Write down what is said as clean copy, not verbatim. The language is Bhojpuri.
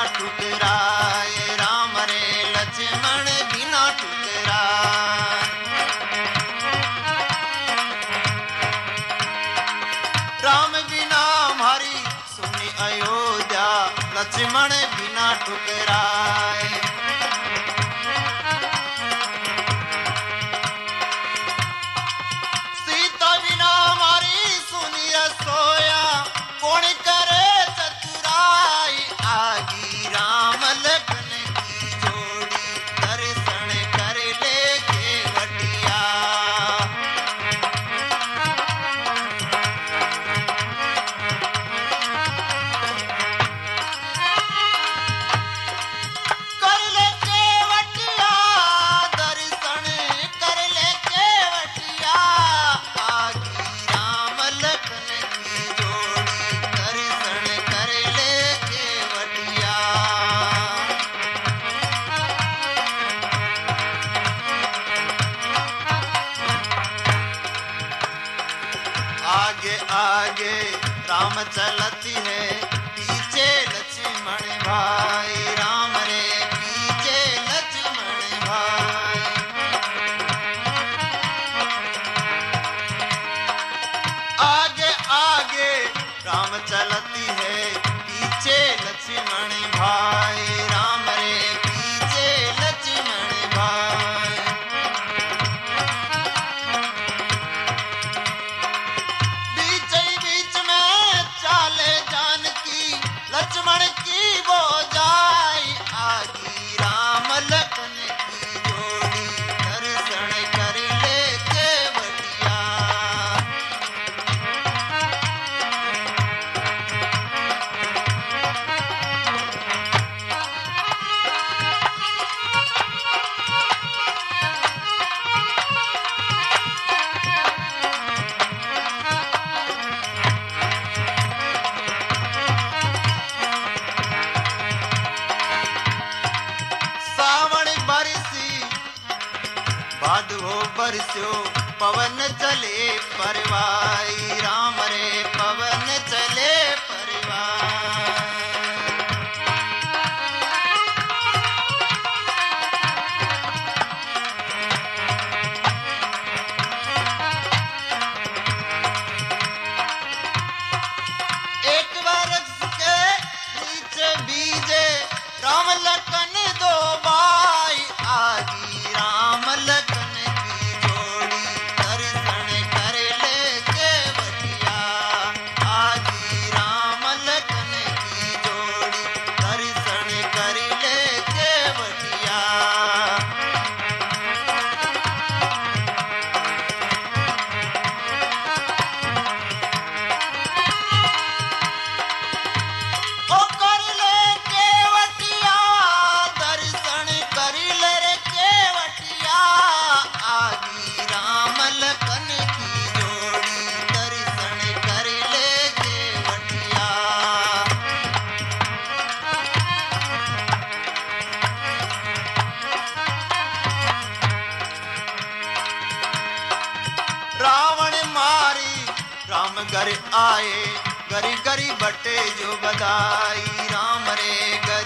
ठुकराए, राम रे लक्ष्मण बिना ठुकराए। राम बिना हमारी सुनी अयोध्या, लक्ष्मण बिना ठुकराए। सीता बिना हमारी सुनी रसोया, कौन करे चतुराई। आगी राम लखन की जोड़ी, दर्शन कर ले केवटिया। कर ले केवटिया, दर्शन कर ले केवटिया। आगी राम लखन की जोड़ी, दर्शन कर ले केवटिया। आगे आगे राम चलती है, पीछे लक्ष्मण भाई। राम रे पीछे लक्ष्मण भाई। आगे आगे राम चलती है, पीछे लक्ष्मण भाई। राम रे पीछे लक्ष्मण भाई। बीच ही बीच में चाले जानकी, लक्ष्मण की वो जाई। आगी राम लखन की जोड़ी, दर्शन कर ले केवटिया। सावन बरसी भादो बरस्यो, पवन चले परवाई। राम रे पवन चले परवाई। एक बरस के नीचे बीजे, राम लखन दो भाई। आगी राम लखन की जोड़ी, दर्शन कर ले केवटिया। आगी राम लखन की जोड़ी, दर्शन कर ले केवटिया। ओ कर ले केवटिया, दर्शन कर ले रे केवटिया। आगी राम लखन की जोड़ी, दर्शन कर ले केवटिया। रावण मारी राम घर आए, गरी गरी बटे जो बधाई। राम रे गरी